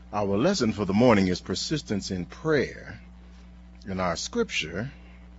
Our lesson for the morning is persistence in prayer, and our scripture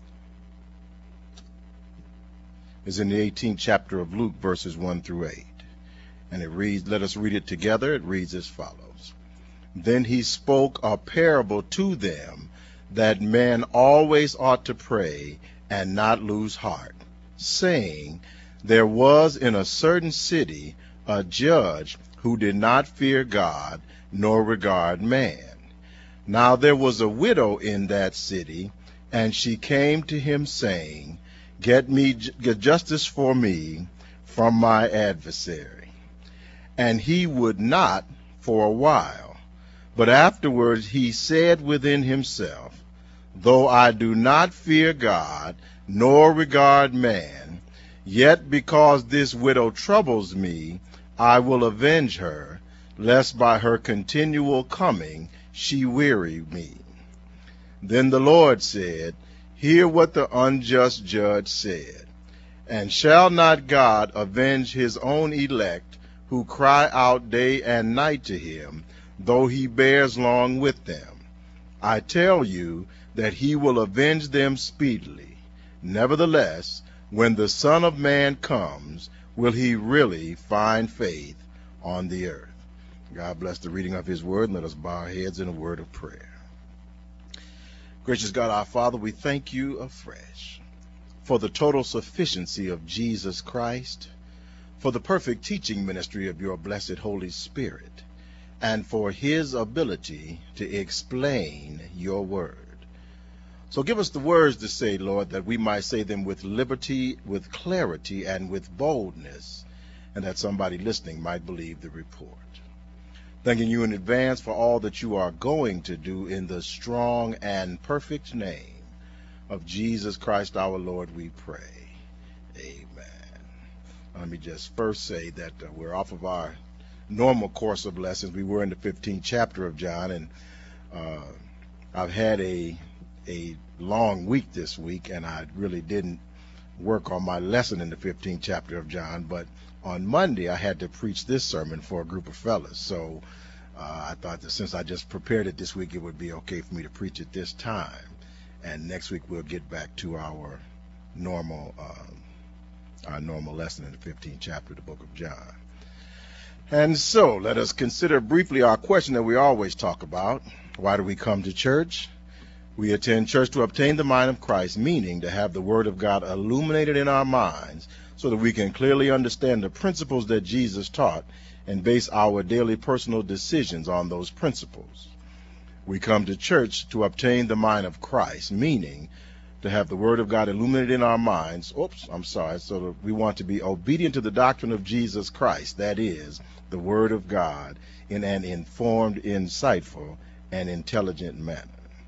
is in the 18th chapter of Luke, verses 1 through 8. And it reads, let us read it together. It reads as follows. Then he spoke a parable to them that men always ought to pray and not lose heart, saying, there was in a certain city a judge who did not fear God nor regard man. Now there was a widow in that city, and she came to him, saying, get justice for me from my adversary. And he would not for a while. But afterwards he said within himself, though I do not fear God nor regard man, yet because this widow troubles me, I will avenge her, lest by her continual coming she weary me. Then the Lord said, hear what the unjust judge said. And shall not God avenge his own elect, who cry out day and night to him, though he bears long with them? I tell you that he will avenge them speedily. Nevertheless, when the Son of Man comes, will he really find faith on the earth? God bless the reading of his word, and let us bow our heads in a word of prayer. Gracious God, our Father, we thank you afresh for the total sufficiency of Jesus Christ, for the perfect teaching ministry of your blessed Holy Spirit, and for his ability to explain your word. So give us the words to say, Lord, that we might say them with liberty, with clarity, and with boldness, and that somebody listening might believe the report. Thanking you in advance for all that you are going to do in the strong and perfect name of Jesus Christ our Lord, we pray. Amen. Let me just first say that we're off of our normal course of lessons. We were in the 15th chapter of John, and I've had a long week this week, and I really didn't work on my lesson in the 15th chapter of John, but on Monday I had to preach this sermon for a group of fellas, so I thought that since I just prepared it this week, it would be okay for me to preach it this time, and next week we'll get back to our normal lesson in the 15th chapter of the book of John. And so let us consider briefly our question that we always talk about. Why do we come to church? We attend church to obtain the mind of Christ, meaning to have the word of God illuminated in our minds so that we can clearly understand the principles that Jesus taught and base our daily personal decisions on those principles. We come to church to obtain the mind of Christ, meaning to have the word of God illuminated in our minds. So that we want to be obedient to the doctrine of Jesus Christ, that is, the word of God, in an informed, insightful, and intelligent manner.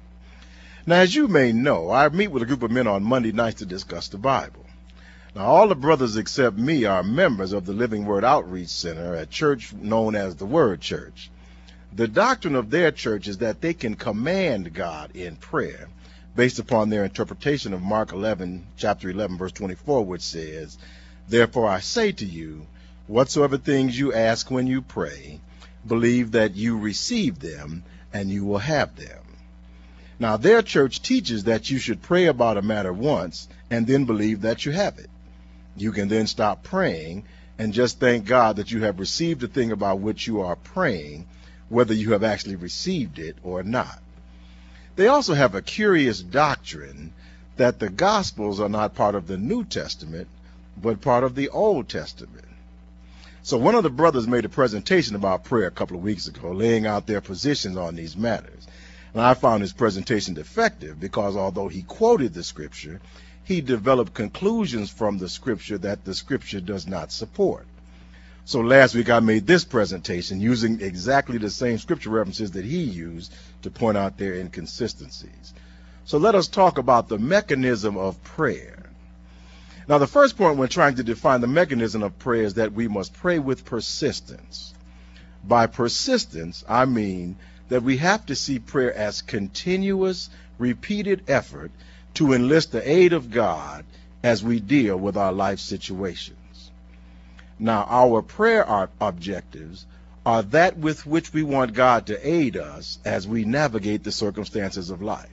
Now, as you may know, I meet with a group of men on Monday nights to discuss the Bible. Now, all the brothers except me are members of the Living Word Outreach Center, a church known as the Word Church. The doctrine of their church is that they can command God in prayer based upon their interpretation of Mark 11, chapter 11, verse 24, which says, therefore I say to you, whatsoever things you ask when you pray, believe that you receive them, and you will have them. Now, their church teaches that you should pray about a matter once and then believe that you have it. You can then stop praying and just thank God that you have received the thing about which you are praying, whether you have actually received it or not. They also have a curious doctrine that the Gospels are not part of the New Testament, but part of the Old Testament. So one of the brothers made a presentation about prayer a couple of weeks ago, laying out their positions on these matters. And I found his presentation defective because although he quoted the scripture, he developed conclusions from the scripture that the scripture does not support. So last week I made this presentation using exactly the same scripture references that he used to point out their inconsistencies. So let us talk about the mechanism of prayer. Now, the first point when trying to define the mechanism of prayer is that we must pray with persistence. By persistence, I mean that we have to see prayer as continuous, repeated effort to enlist the aid of God as we deal with our life situations. Now, our prayer objectives are that with which we want God to aid us as we navigate the circumstances of life.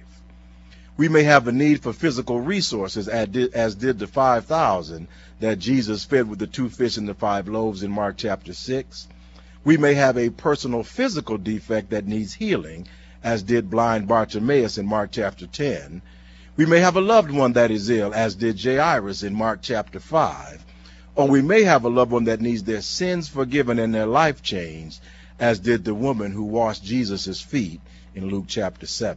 We may have a need for physical resources, as did the 5,000 that Jesus fed with the 2 fish and the 5 loaves in Mark chapter 6. We may have a personal physical defect that needs healing, as did blind Bartimaeus in Mark chapter 10. We may have a loved one that is ill, as did Jairus in Mark chapter 5. Or we may have a loved one that needs their sins forgiven and their life changed, as did the woman who washed Jesus' feet in Luke chapter 7.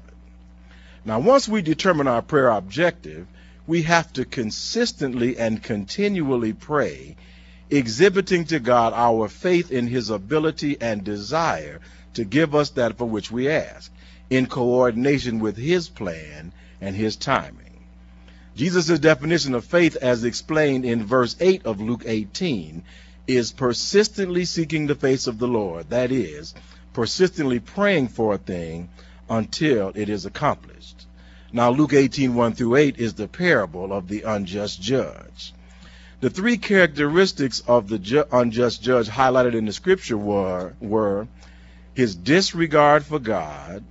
Now, once we determine our prayer objective, we have to consistently and continually pray, exhibiting to God our faith in his ability and desire to give us that for which we ask, in coordination with his plan and his timing. Jesus' definition of faith, as explained in verse 8 of Luke 18, is persistently seeking the face of the Lord. That is, persistently praying for a thing until it is accomplished. Now, Luke 18:1 through 8 is the parable of the unjust judge. The 3 characteristics of the unjust judge highlighted in the scripture were his disregard for God,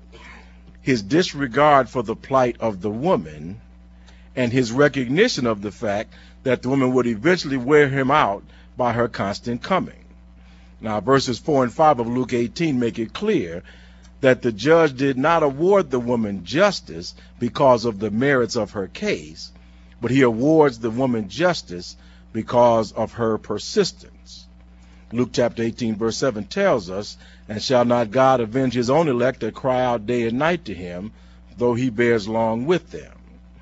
his disregard for the plight of the woman, and his recognition of the fact that the woman would eventually wear him out by her constant coming. Now, verses 4 and 5 of Luke 18 make it clear that the judge did not award the woman justice because of the merits of her case, but he awards the woman justice because of her persistence. Luke chapter 18 verse 7 tells us, "And shall not God avenge his own elect that cry out day and night to him, though he bears long with them?"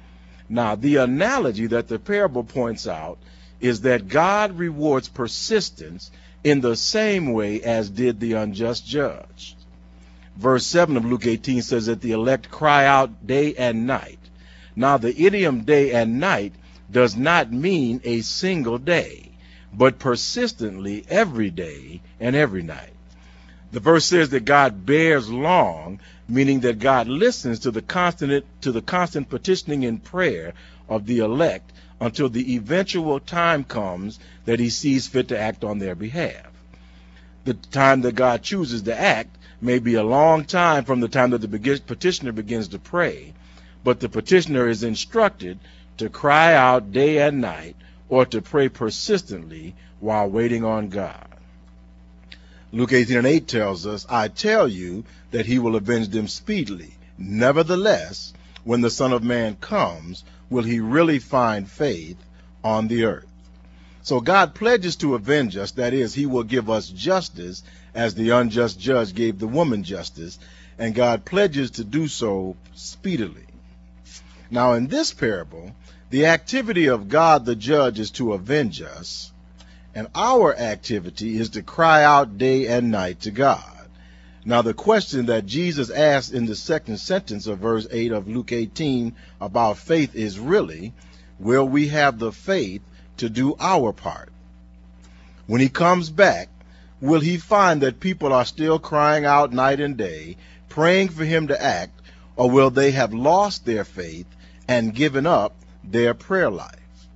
Now, the analogy that the parable points out is that God rewards persistence in the same way as did the unjust judge. Verse 7 of Luke 18 says that the elect cry out day and night. Now, the idiom day and night does not mean a single day, but persistently every day and every night. The verse says that God bears long, meaning that God listens to the constant petitioning and prayer of the elect until the eventual time comes that he sees fit to act on their behalf. The time that God chooses to act may be a long time from the time that the petitioner begins to pray, but the petitioner is instructed to cry out day and night or to pray persistently while waiting on God. Luke 18:8 tells us, "I tell you that he will avenge them speedily. Nevertheless, when the Son of Man comes, will he really find faith on the earth?" So God pledges to avenge us, that is, he will give us justice as the unjust judge gave the woman justice, and God pledges to do so speedily. Now, in this parable, the activity of God the judge is to avenge us, and our activity is to cry out day and night to God. Now, the question that Jesus asked in the second sentence of verse 8 of Luke 18 about faith is really, will we have the faith to do our part? When he comes back, will he find that people are still crying out night and day, praying for him to act, or will they have lost their faith and given up their prayer life?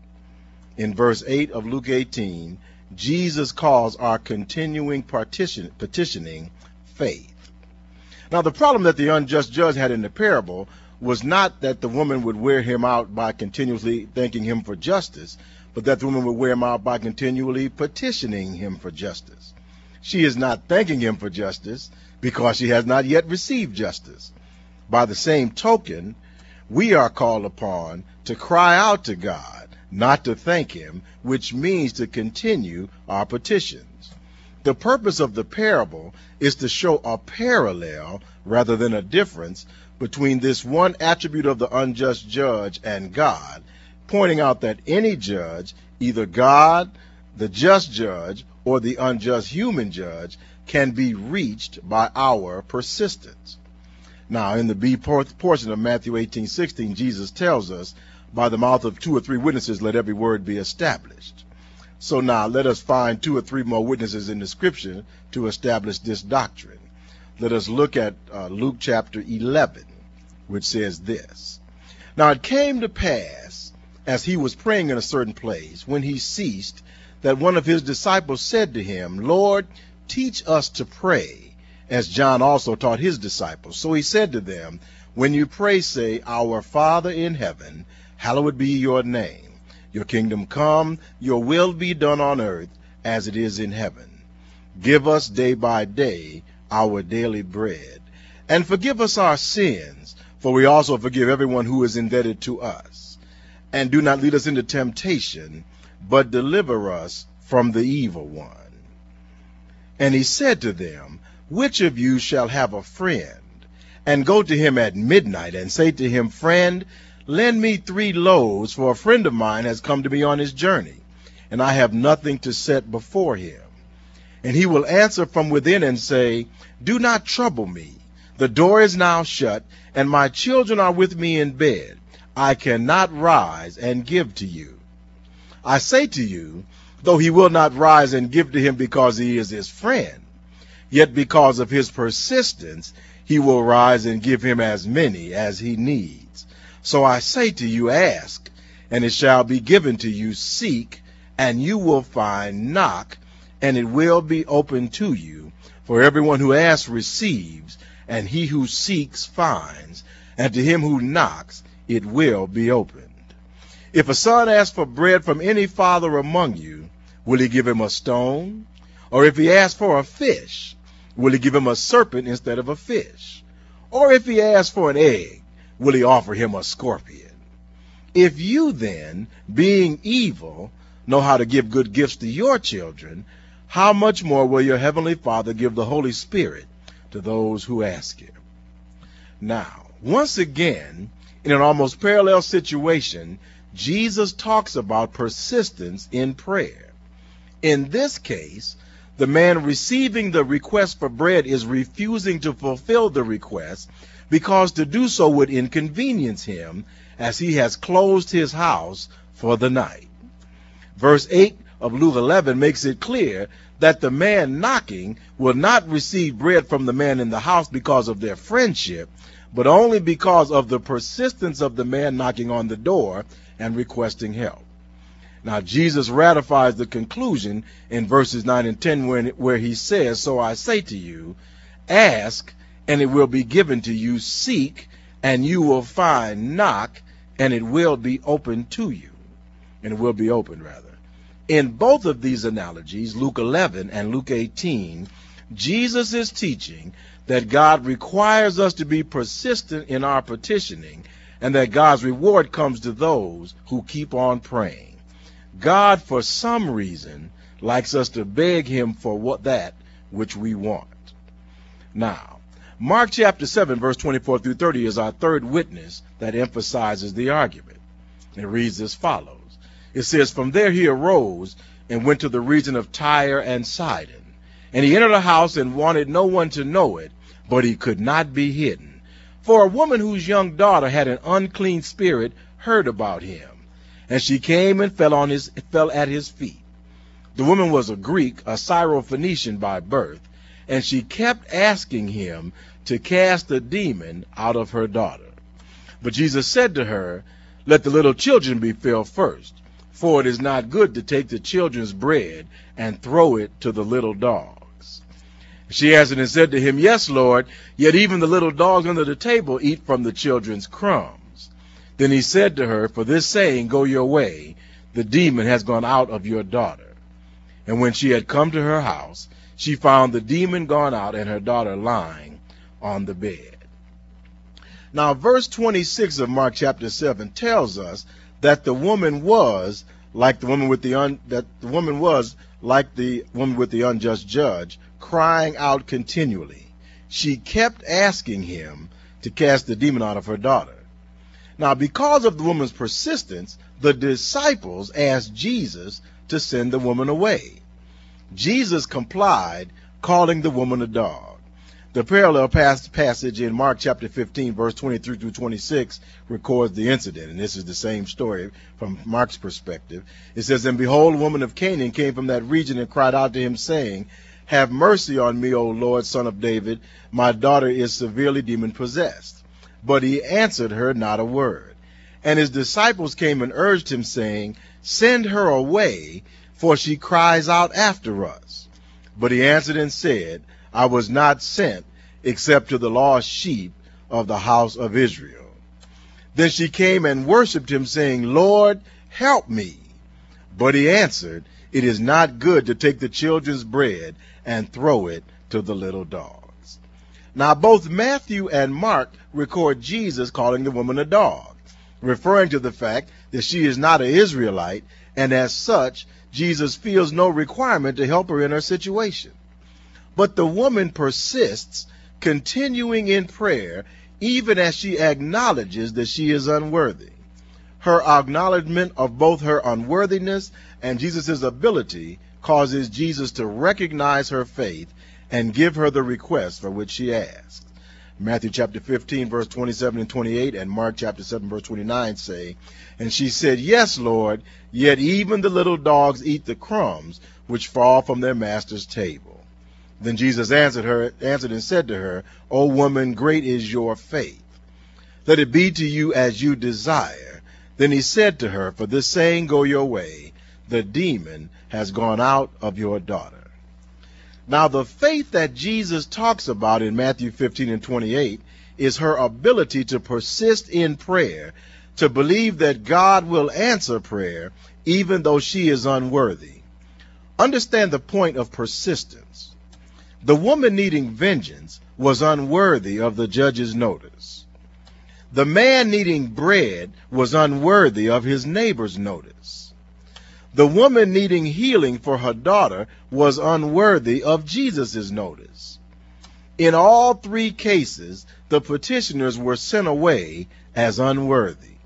In verse 8 of Luke 18, Jesus calls our continuing petitioning faith. Now, the problem that the unjust judge had in the parable was not that the woman would wear him out by continuously thanking him for justice, but that the woman would wear him out by continually petitioning him for justice. She is not thanking him for justice because she has not yet received justice. By the same token, we are called upon to cry out to God, not to thank him, which means to continue our petitions. The purpose of the parable is to show a parallel rather than a difference between this one attribute of the unjust judge and God, pointing out that any judge, either God, the just judge, or the unjust human judge, can be reached by our persistence. Now, in the B portion of Matthew 18:16, Jesus tells us, by the mouth of 2 or 3 witnesses, let every word be established. So now let us find 2 or 3 more witnesses in the scripture to establish this doctrine. Let us look at Luke chapter 11, which says this. Now it came to pass, as he was praying in a certain place, when he ceased, that one of his disciples said to him, Lord, teach us to pray, as John also taught his disciples. So he said to them, when you pray, say, Our Father in heaven, hallowed be your name. Your kingdom come, your will be done on earth as it is in heaven. Give us day by day our daily bread. And forgive us our sins, for we also forgive everyone who is indebted to us. And do not lead us into temptation, but deliver us from the evil one. And he said to them, which of you shall have a friend, and go to him at midnight, and say to him, Friend, lend me 3 loaves, for a friend of mine has come to me on his journey, and I have nothing to set before him. And he will answer from within and say, Do not trouble me. The door is now shut, and my children are with me in bed. I cannot rise and give to you. I say to you, though he will not rise and give to him because he is his friend, yet because of his persistence, he will rise and give him as many as he needs. So I say to you, ask, and it shall be given to you. Seek, and you will find. Knock, and it will be opened to you. For everyone who asks receives, and he who seeks finds, and to him who knocks it will be opened. If a son asks for bread from any father among you, will he give him a stone? Or if he asks for a fish, will he give him a serpent instead of a fish? Or if he asks for an egg, will he offer him a scorpion? If you then, being evil, know how to give good gifts to your children, how much more will your heavenly Father give the Holy Spirit to those who ask him? Now, once again, in an almost parallel situation, Jesus talks about persistence in prayer. In this case, the man receiving the request for bread is refusing to fulfill the request because to do so would inconvenience him, as he has closed his house for the night. Verse 8 of Luke 11 makes it clear that the man knocking will not receive bread from the man in the house because of their friendship, but only because of the persistence of the man knocking on the door and requesting help. Now, Jesus ratifies the conclusion in verses 9 and 10 where he says, So I say to you, ask, and it will be given to you. Seek, and you will find. Knock, and it will be opened to you. And it will be opened, rather. In both of these analogies, Luke 11 and Luke 18, Jesus is teaching that God requires us to be persistent in our petitioning, and that God's reward comes to those who keep on praying. God, for some reason, likes us to beg him for that which we want. Now, Mark chapter 7, verse 24 through 30 is our third witness that emphasizes the argument. It reads as follows. It says, From there he arose and went to the region of Tyre and Sidon. And he entered a house and wanted no one to know it, but he could not be hidden. For a woman whose young daughter had an unclean spirit heard about him. And she came and fell at his feet. The woman was a Greek, a Syrophoenician by birth, and she kept asking him to cast the demon out of her daughter. But Jesus said to her, Let the little children be filled first, for it is not good to take the children's bread and throw it to the little dogs. She answered and said to him, Yes, Lord, yet even the little dogs under the table eat from the children's crumbs. Then he said to her, For this saying, go your way, the demon has gone out of your daughter. And when she had come to her house, she found the demon gone out and her daughter lying on the bed. Now, verse 26 of Mark chapter 7 tells us that the woman was like the woman with the unjust judge, crying out continually. She kept asking him to cast the demon out of her daughter. Now, because of the woman's persistence, the disciples asked Jesus to send the woman away. Jesus complied, calling the woman a dog. The parallel passage in Mark chapter 15, verse 23 through 26 records the incident, and this is the same story from Mark's perspective. It says, And behold, a woman of Canaan came from that region and cried out to him, saying, Have mercy on me, O Lord, Son of David. My daughter is severely demon-possessed. But he answered her not a word. And his disciples came and urged him, saying, Send her away, for she cries out after us. But he answered and said, I was not sent except to the lost sheep of the house of Israel. Then she came and worshipped him, saying, Lord, help me. But he answered, it is not good to take the children's bread and throw it to the little dogs. Now both Matthew and Mark record Jesus calling the woman a dog, referring to the fact that she is not an Israelite, and as such, Jesus feels no requirement to help her in her situation. But the woman persists, continuing in prayer, even as she acknowledges that she is unworthy. Her acknowledgement of both her unworthiness and Jesus' ability causes Jesus to recognize her faith and give her the request for which she asked. Matthew chapter 15, verse 27 and 28, and Mark chapter 7, verse 29 say, And she said, Yes, Lord, yet even the little dogs eat the crumbs which fall from their master's table. Then Jesus answered and said to her, O woman, great is your faith. Let it be to you as you desire. Then he said to her, For this saying, go your way. The demon has gone out of your daughter. Now, the faith that Jesus talks about in Matthew 15 and 28 is her ability to persist in prayer, to believe that God will answer prayer even though she is unworthy. Understand the point of persistence. The woman needing vengeance was unworthy of the judge's notice. The man needing bread was unworthy of his neighbor's notice. The woman needing healing for her daughter was unworthy of Jesus' notice. In all three cases, the petitioners were sent away as unworthy.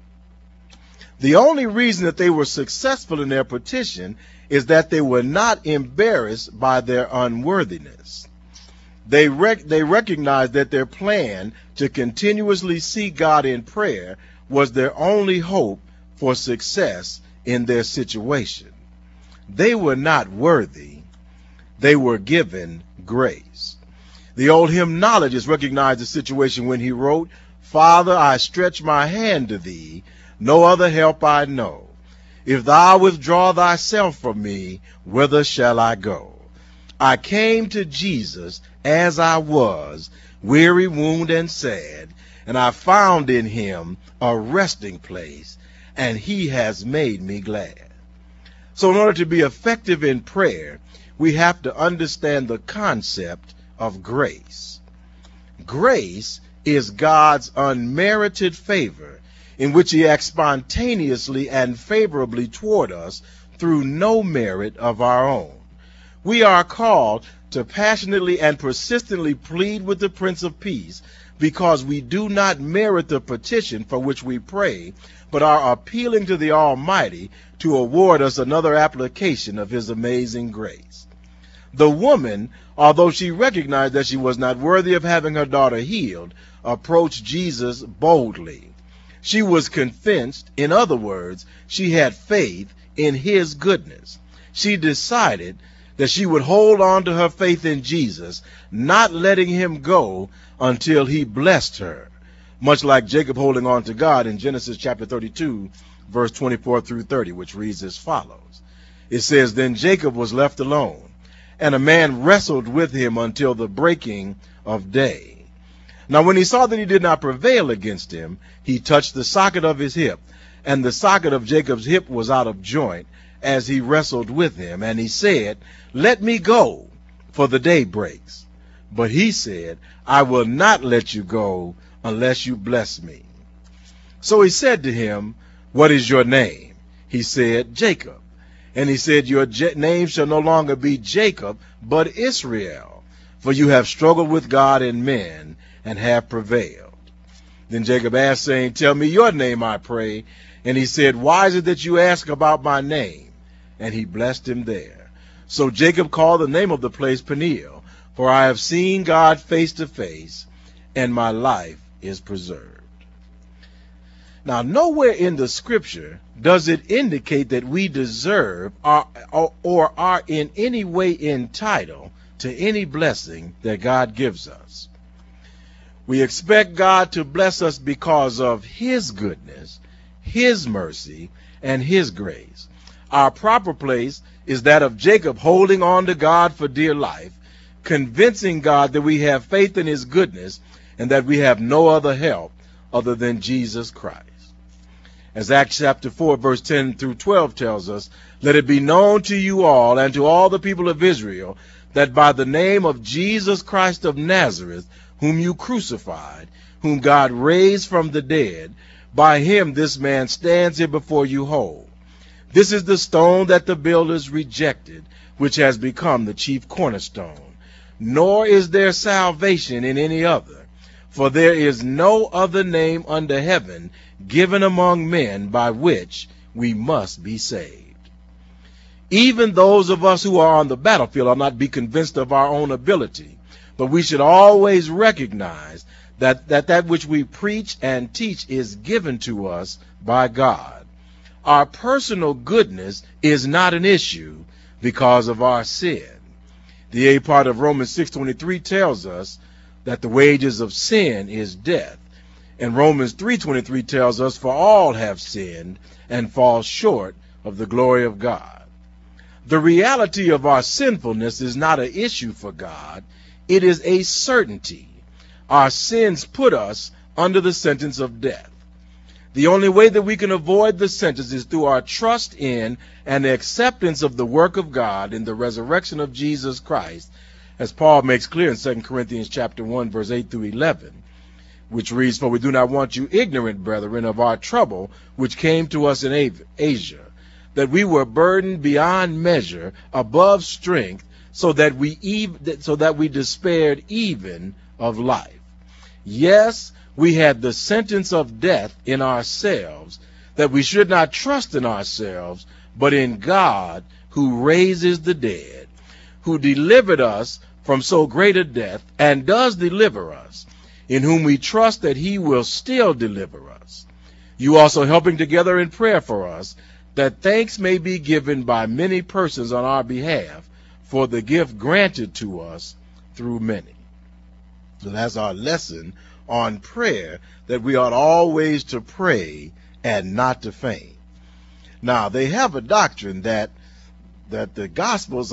The only reason that they were successful in their petition is that they were not embarrassed by their unworthiness. They recognized that their plan to continuously seek God in prayer was their only hope for success in their situation. They were not worthy. They were given grace. The old hymnologist recognized the situation when he wrote, Father, I stretch my hand to thee, no other help I know. If thou withdraw thyself from me, whither shall I go? I came to Jesus as I was, weary, wounded, and sad, and I found in him a resting place, and he has made me glad. So in order to be effective in prayer, we have to understand the concept of grace. Grace is God's unmerited favor in which he acts spontaneously and favorably toward us through no merit of our own. We are called to passionately and persistently plead with the Prince of Peace because we do not merit the petition for which we pray, but are appealing to the Almighty to award us another application of his amazing grace. The woman, although she recognized that she was not worthy of having her daughter healed, approached Jesus boldly. She was convinced, in other words, she had faith in his goodness. She decided that she would hold on to her faith in Jesus, not letting him go until he blessed her, much like Jacob holding on to God in Genesis chapter 32, verse 24 through 30, which reads as follows. It says, Then Jacob was left alone, and a man wrestled with him until the breaking of day. Now when he saw that he did not prevail against him, he touched the socket of his hip, and the socket of Jacob's hip was out of joint as he wrestled with him. And he said, Let me go, for the day breaks. But he said, I will not let you go unless you bless me. So he said to him, What is your name? He said, Jacob. And he said, Your name shall no longer be Jacob, but Israel, for you have struggled with God and men, and have prevailed. Then Jacob asked, saying, Tell me your name, I pray. And he said, Why is it that you ask about my name? And he blessed him there. So Jacob called the name of the place Peniel, for I have seen God face to face, and my life is preserved. Now, nowhere in the scripture does it indicate that we deserve or are in any way entitled to any blessing that God gives us. We expect God to bless us because of his goodness, his mercy, and his grace. Our proper place is that of Jacob, holding on to God for dear life, convincing God that we have faith in his goodness and that we have no other help other than Jesus Christ. As Acts chapter 4, verse 10 through 12 tells us, let it be known to you all and to all the people of Israel that by the name of Jesus Christ of Nazareth, whom you crucified, whom God raised from the dead, by him this man stands here before you whole. This is the stone that the builders rejected, which has become the chief cornerstone. Nor is there salvation in any other, for there is no other name under heaven given among men by which we must be saved. Even those of us who are on the battlefield are not be convinced of our own ability, but we should always recognize that which we preach and teach is given to us by God. Our personal goodness is not an issue because of our sin. The A part of Romans 6:23 tells us that the wages of sin is death. And Romans 3:23 tells us, for all have sinned and fall short of the glory of God. The reality of our sinfulness is not an issue for God. It is a certainty. Our sins put us under the sentence of death. The only way that we can avoid the sentence is through our trust in and acceptance of the work of God in the resurrection of Jesus Christ, as Paul makes clear in 2 Corinthians chapter 1, verse 8 through 11, which reads, for we do not want you ignorant, brethren, of our trouble which came to us in Asia, that we were burdened beyond measure, above strength, so that we despaired even of life. Yes, we had the sentence of death in ourselves, that we should not trust in ourselves, but in God, who raises the dead, who delivered us from so great a death, and does deliver us, in whom we trust that he will still deliver us. You also helping together in prayer for us, that thanks may be given by many persons on our behalf for the gift granted to us through many. So that's our lesson on prayer, that we ought always to pray and not to faint. Now, they have a doctrine that the Gospels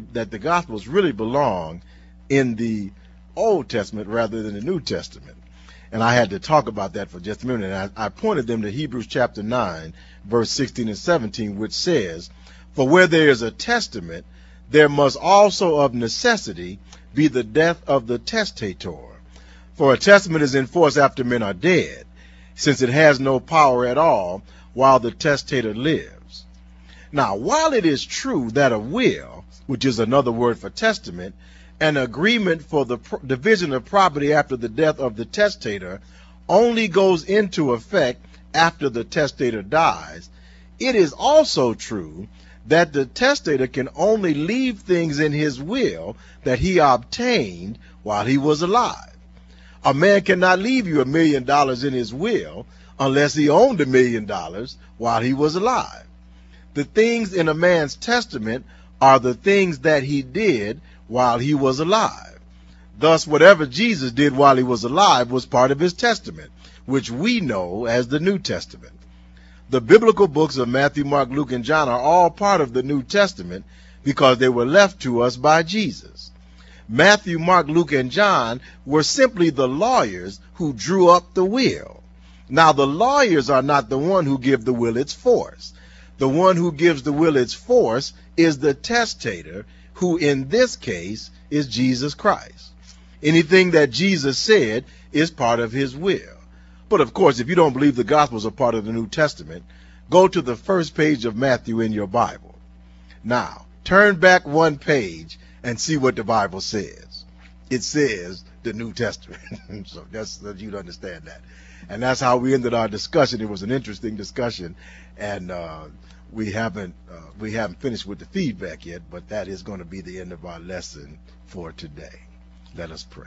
really belong in the Old Testament rather than the New Testament. And I had to talk about that for just a minute. And I pointed them to Hebrews chapter 9, verse 16 and 17, which says, for where there is a testament, there must also of necessity be the death of the testator. For a testament is in force after men are dead, since it has no power at all while the testator lives. Now, while it is true that a will, which is another word for testament, an agreement for the division of property after the death of the testator only goes into effect after the testator dies, it is also true that the testator can only leave things in his will that he obtained while he was alive. A man cannot leave you $1 million in his will unless he owned $1 million while he was alive. The things in a man's testament are the things that he did while he was alive. Thus, whatever Jesus did while he was alive was part of his testament, which we know as the New Testament. The biblical books of Matthew, Mark, Luke, and John are all part of the New Testament because they were left to us by Jesus. Matthew, Mark, Luke, and John were simply the lawyers who drew up the will. Now, the lawyers are not the one who give the will its force. The one who gives the will its force is the testator, who in this case is Jesus Christ. Anything that Jesus said is part of his will. But of course, if you don't believe the Gospels are part of the New Testament, go to the first page of Matthew in your Bible. Now, turn back one page and see what the Bible says. It says the New Testament. So so you'd understand that. And that's how we ended our discussion. It was an interesting discussion, and we haven't finished with the feedback yet, but that is going to be the end of our lesson for today. Let us pray.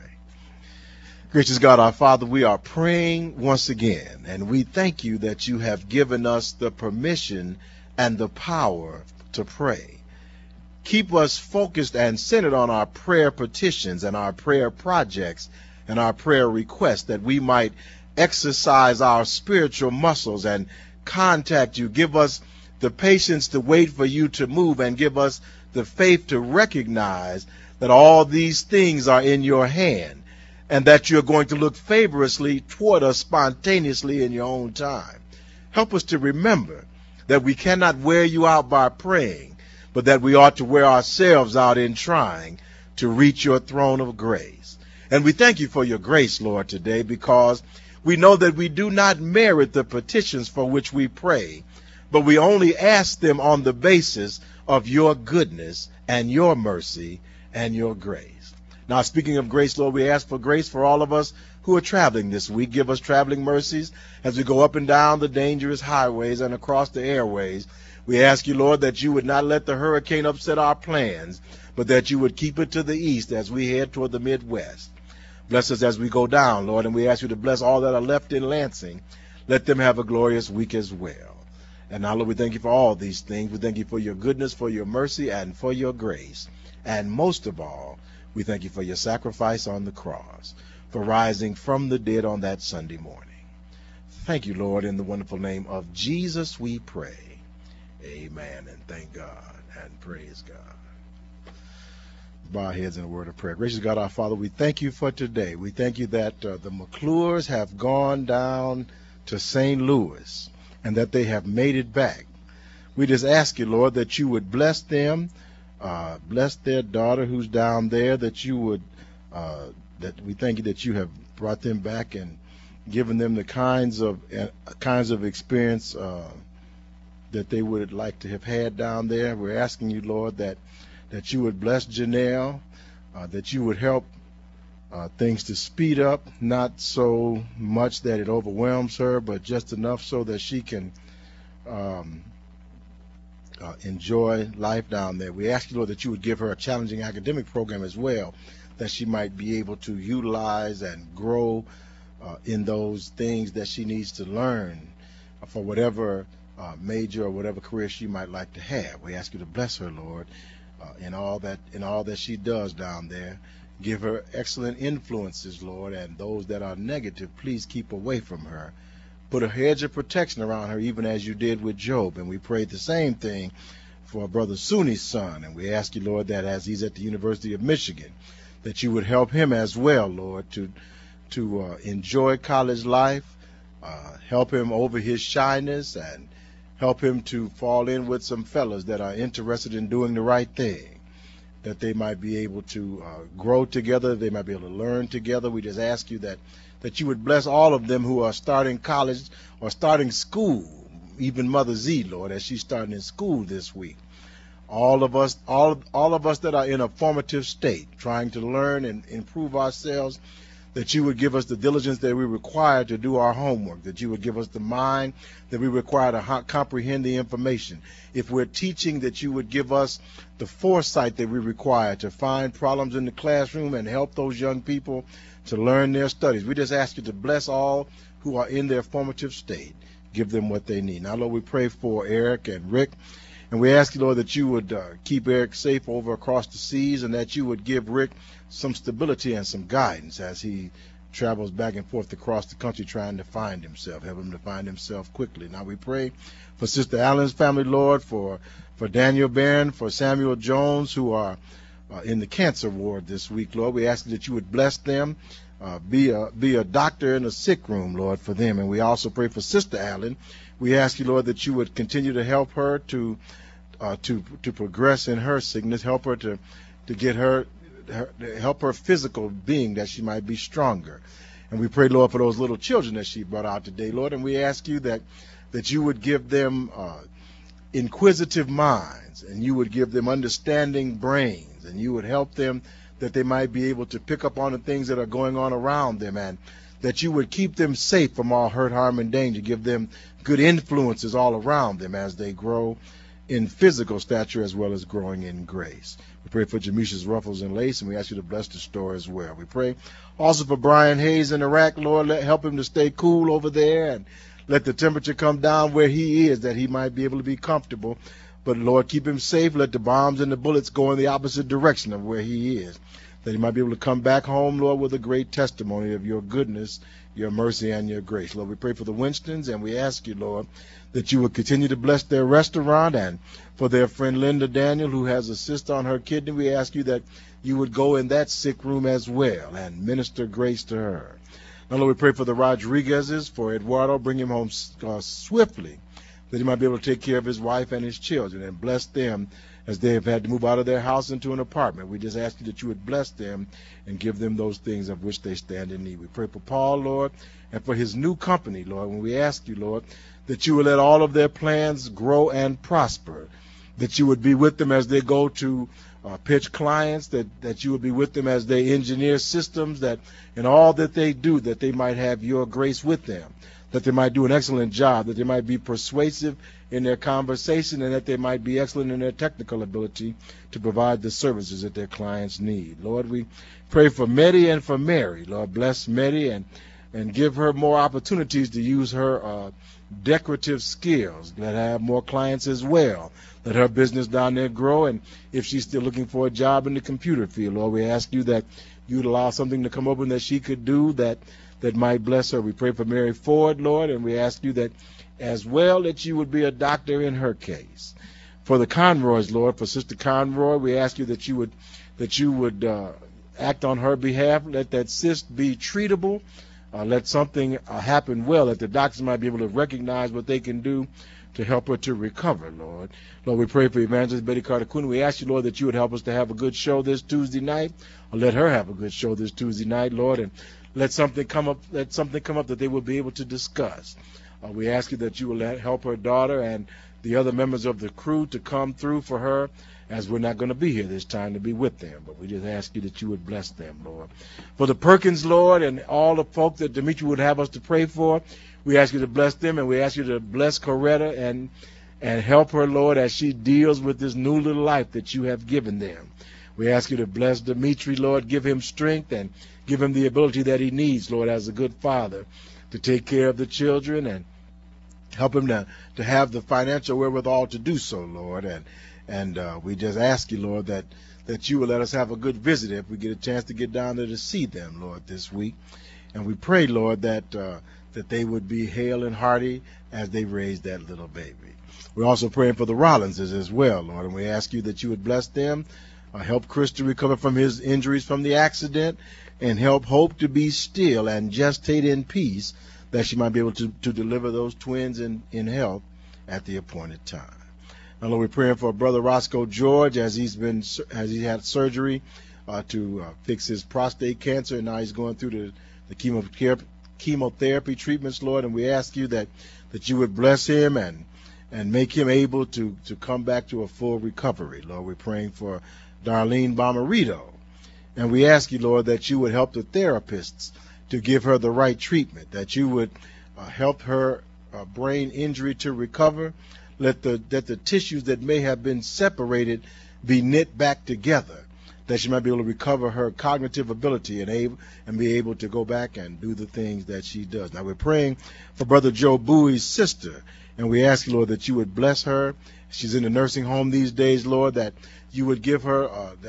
Gracious God, our Father, we are praying once again, and we thank you that you have given us the permission and the power to pray. Keep us focused and centered on our prayer petitions and our prayer projects and our prayer requests, that we might exercise our spiritual muscles and contact you. Give us the patience to wait for you to move, and give us the faith to recognize that all these things are in your hand and that you're going to look favorably toward us spontaneously in your own time. Help us to remember that we cannot wear you out by praying, but that we ought to wear ourselves out in trying to reach your throne of grace. And we thank you for your grace, Lord, today, because we know that we do not merit the petitions for which we pray, but we only ask them on the basis of your goodness and your mercy and your grace. Now, speaking of grace, Lord, we ask for grace for all of us who are traveling this week. Give us traveling mercies as we go up and down the dangerous highways and across the airways. We ask you, Lord, that you would not let the hurricane upset our plans, but that you would keep it to the east as we head toward the Midwest. Bless us as we go down, Lord, and we ask you to bless all that are left in Lansing. Let them have a glorious week as well. And now, Lord, we thank you for all these things. We thank you for your goodness, for your mercy, and for your grace. And most of all, we thank you for your sacrifice on the cross, for rising from the dead on that Sunday morning. Thank you, Lord, in the wonderful name of Jesus we pray. Amen, and thank God, and praise God. Bow our heads in a word of prayer. Gracious God, our Father, we thank you for today. We thank you that the McClures have gone down to St. Louis and that they have made it back. We just ask you, Lord, that you would bless them, bless their daughter who's down there, that you would, that we thank you that you have brought them back and given them the kinds of experience that they would like to have had down there. We're asking you, Lord, that you would bless Janelle, that you would help things to speed up, not so much that it overwhelms her, but just enough so that she can enjoy life down there. We ask you, Lord, that you would give her a challenging academic program as well, that she might be able to utilize and grow in those things that she needs to learn for whatever major or whatever career she might like to have. We ask you to bless her, Lord, in all that she does down there. Give her excellent influences, Lord, and those that are negative, please keep away from her. Put a hedge of protection around her, even as you did with Job. And we prayed the same thing for Brother Suni's son. And we ask you, Lord, that as he's at the University of Michigan, that you would help him as well, Lord, to enjoy college life, help him over his shyness, and help him to fall in with some fellas that are interested in doing the right thing, that they might be able to grow together, they might be able to learn together. We just ask you that you would bless all of them who are starting college or starting school, even Mother Z, Lord, as she's starting in school this week. All of us that are in a formative state, trying to learn and improve ourselves, that you would give us the diligence that we require to do our homework, that you would give us the mind that we require to comprehend the information. If we're teaching, that you would give us the foresight that we require to find problems in the classroom and help those young people to learn their studies. We just ask you to bless all who are in their formative state. Give them what they need. Now, Lord, we pray for Eric and Rick, and we ask you, Lord, that you would keep Eric safe over across the seas, and that you would give Rick some stability and some guidance as he travels back and forth across the country trying to find himself. Help him to find himself quickly. Now we pray for Sister Allen's family, Lord, for Daniel Barron, for Samuel Jones, who are in the cancer ward this week, Lord. We ask that you would bless them, be a doctor in a sick room, Lord, for them. And we also pray for Sister Allen. We ask you, Lord, that you would continue to help her to progress in her sickness, help her to get help her physical being, that she might be stronger. And we pray, Lord, for those little children that she brought out today, Lord, and we ask you that you would give them inquisitive minds, and you would give them understanding brains, and you would help them that they might be able to pick up on the things that are going on around them, and that you would keep them safe from all hurt, harm, and danger. Give them good influences all around them as they grow in physical stature as well as growing in grace. We pray for Jamisha's Ruffles and Lace, and we ask you to bless the store as well. We pray also for Brian Hayes in Iraq, Lord. Help him to stay cool over there, and let the temperature come down where he is, that he might be able to be comfortable. But, Lord, keep him safe. Let the bombs and the bullets go in the opposite direction of where he is, that he might be able to come back home, Lord, with a great testimony of your goodness, your mercy, and your grace. Lord, we pray for the Winstons, and we ask you, Lord, that you would continue to bless their restaurant, and for their friend Linda Daniel, who has a cyst on her kidney, we ask you that you would go in that sick room as well and minister grace to her. Now, Lord, we pray for the Rodriguezes, for Eduardo, bring him home swiftly, that he might be able to take care of his wife and his children, and bless them as they have had to move out of their house into an apartment. We just ask you that you would bless them and give them those things of which they stand in need. We pray for Paul, Lord, and for his new company, Lord, when we ask you, Lord, that you would let all of their plans grow and prosper, that you would be with them as they go to pitch clients, that you would be with them as they engineer systems, that in all that they do, that they might have your grace with them, that they might do an excellent job, that they might be persuasive in their conversation, and that they might be excellent in their technical ability to provide the services that their clients need. Lord, we pray for Meddy and for Mary. Lord, bless Meddy and give her more opportunities to use her decorative skills, let her have more clients as well. Let her business down there grow, and if she's still looking for a job in the computer field, Lord, we ask you that you'd allow something to come open that she could do that might bless her. We pray for Mary Ford, Lord, and we ask you that as well that you would be a doctor in her case. For the Conroys, Lord, for Sister Conroy, we ask you that you would act on her behalf. Let that cyst be treatable. Let something happen well, that the doctors might be able to recognize what they can do to help her to recover, Lord. Lord, we pray for Evangelist Betty Carter Cooney. We ask you, Lord, that you would help us to have a good show this Tuesday night, or let her have a good show this Tuesday night, Lord, and let something come up that they will be able to discuss. We ask you that you will help her daughter and the other members of the crew to come through for her, as we're not going to be here this time to be with them. But we just ask you that you would bless them, Lord. For the Perkins, Lord, and all the folk that Dimitri would have us to pray for, we ask you to bless them, and we ask you to bless Coretta and help her, Lord, as she deals with this new little life that you have given them. We ask you to bless Dimitri, Lord, give him strength and give him the ability that he needs, Lord, as a good father, to take care of the children and help him to have the financial wherewithal to do so, Lord. And we just ask you, Lord, that you will let us have a good visit if we get a chance to get down there to see them, Lord, this week. And we pray, Lord, that they would be hale and hearty as they raise that little baby. We're also praying for the Rollinses as well, Lord, and we ask you that you would bless them, help Chris to recover from his injuries from the accident, and help Hope to be still and gestate in peace, that she might be able to deliver those twins in health at the appointed time. Now, Lord, we're praying for Brother Roscoe George as he had surgery to fix his prostate cancer, and now he's going through the chemotherapy treatments, Lord, and we ask you that you would bless him and make him able to come back to a full recovery. Lord, we're praying for Darlene Bomarito, and we ask you, Lord, that you would help the therapists to give her the right treatment, that you would help her brain injury to recover, that the tissues that may have been separated be knit back together, that she might be able to recover her cognitive ability and be able to go back and do the things that she does. Now, we're praying for Brother Joe Bowie's sister, and we ask you, Lord, that you would bless her. She's in the nursing home these days, Lord, that you would give her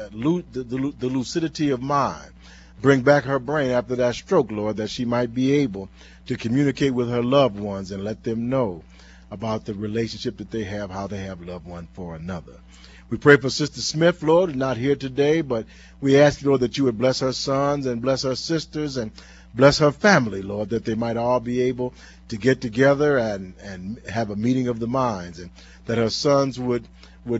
the lucidity of mind, bring back her brain after that stroke, Lord, that she might be able to communicate with her loved ones and let them know about the relationship that they have, how they have loved one for another. We pray for Sister Smith, Lord, not here today, but we ask you, Lord, that you would bless her sons and bless her sisters and bless her family, Lord, that they might all be able to get together and have a meeting of the minds, and that her sons would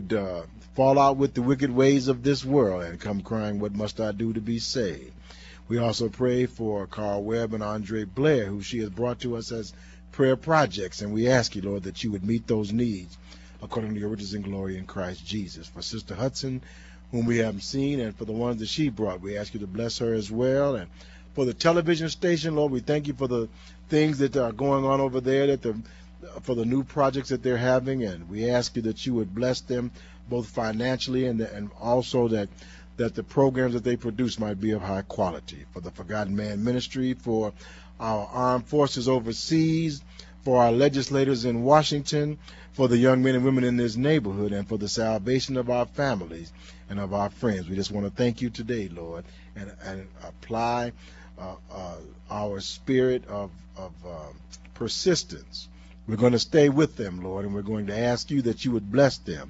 fall out with the wicked ways of this world and come crying, "What must I do to be saved?" We also pray for Carl Webb and Andre Blair, who she has brought to us as prayer projects, and we ask you, Lord, that you would meet those needs according to your riches and glory in Christ Jesus. For Sister Hudson, whom we haven't seen, and for the ones that she brought, we ask you to bless her as well. And for the television station, Lord, we thank you for the things that are going on over there, for the new projects that they're having, and we ask you that you would bless them both financially and also that the programs that they produce might be of high quality. For the Forgotten Man Ministry, for our armed forces overseas, for our legislators in Washington, for the young men and women in this neighborhood, and for the salvation of our families and of our friends. We just want to thank you today, Lord, and apply our spirit of persistence. We're going to stay with them, Lord, and we're going to ask you that you would bless them,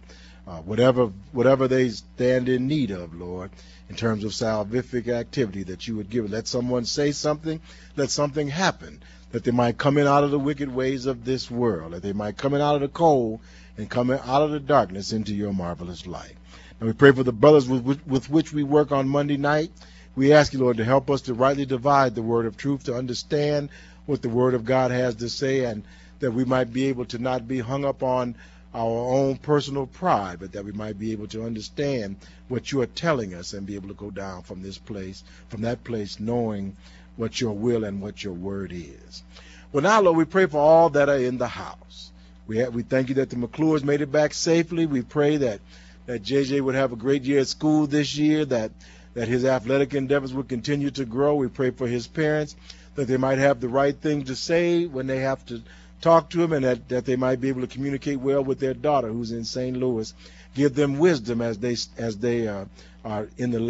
whatever they stand in need of, Lord, in terms of salvific activity, that you would give it. Let someone say something, let something happen, that they might come in out of the wicked ways of this world, that they might come in out of the cold and come in out of the darkness into your marvelous light. And we pray for the brothers with which we work on Monday night. We ask you, Lord, to help us to rightly divide the word of truth, to understand what the word of God has to say, and that we might be able to not be hung up on our own personal pride, but that we might be able to understand what you are telling us and be able to go down from that place, knowing what your will and what your word is. Well, now, Lord, we pray for all that are in the house. We thank you that the McClures made it back safely. We pray that JJ would have a great year at school this year, that his athletic endeavors would continue to grow. We pray for his parents, that they might have the right thing to say when they have to talk to him, and that they might be able to communicate well with their daughter who's in St. Louis. Give them wisdom as they are in the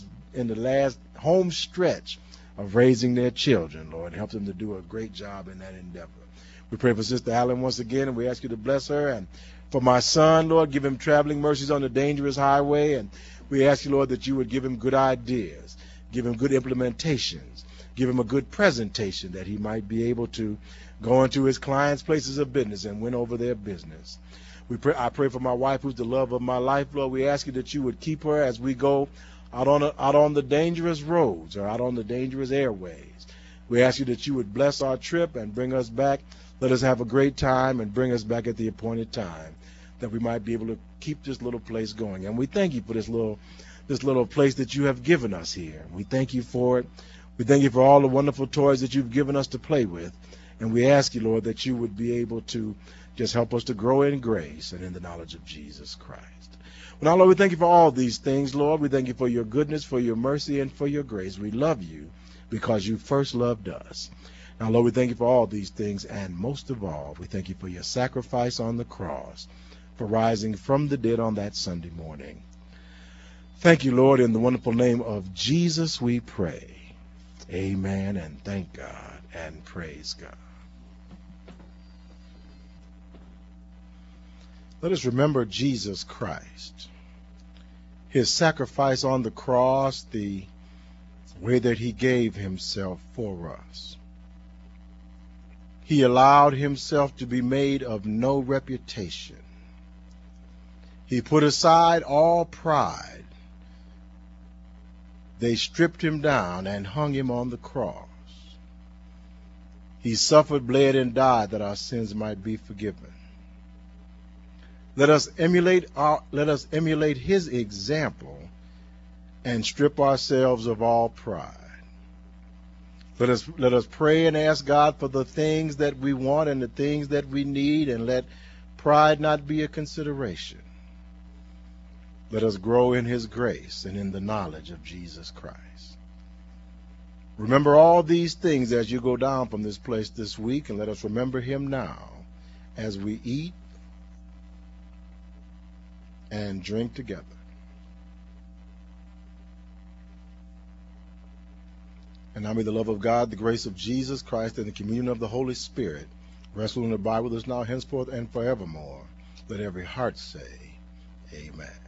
last home stretch of raising their children, Lord. Help them to do a great job in that endeavor. We pray for Sister Allen once again, and we ask you to bless her. And for my son, Lord, give him traveling mercies on the dangerous highway. And we ask you, Lord, that you would give him good ideas, give him good implementations, give him a good presentation, that he might be able to go into his clients' places of business and win over their business. I pray for my wife, who's the love of my life, Lord. We ask you that you would keep her as we go out on the dangerous roads, or out on the dangerous airways. We ask you that you would bless our trip and bring us back. Let us have a great time and bring us back at the appointed time, that we might be able to keep this little place going. And we thank you for this little place that you have given us here. We thank you for it. We thank you for all the wonderful toys that you've given us to play with. And we ask you, Lord, that you would be able to just help us to grow in grace and in the knowledge of Jesus Christ. Well, now, Lord, we thank you for all these things, Lord. We thank you for your goodness, for your mercy, and for your grace. We love you because you first loved us. Now, Lord, we thank you for all these things, and most of all, we thank you for your sacrifice on the cross, for rising from the dead on that Sunday morning. Thank you, Lord. In the wonderful name of Jesus we pray. Amen, and thank God, and praise God. Let us remember Jesus Christ, his sacrifice on the cross, the way that he gave himself for us. He allowed himself to be made of no reputation. He put aside all pride. They stripped him down and hung him on the cross. He suffered, bled, and died that our sins might be forgiven. Let us emulate his example and strip ourselves of all pride. Let us pray and ask God for the things that we want and the things that we need, and let pride not be a consideration. Let us grow in his grace and in the knowledge of Jesus Christ. Remember all these things as you go down from this place this week, and let us remember him now as we eat and drink together. And now may the love of God, the grace of Jesus Christ, and the communion of the Holy Spirit rest and abide with us now, henceforth, and forevermore. Let every heart say, Amen.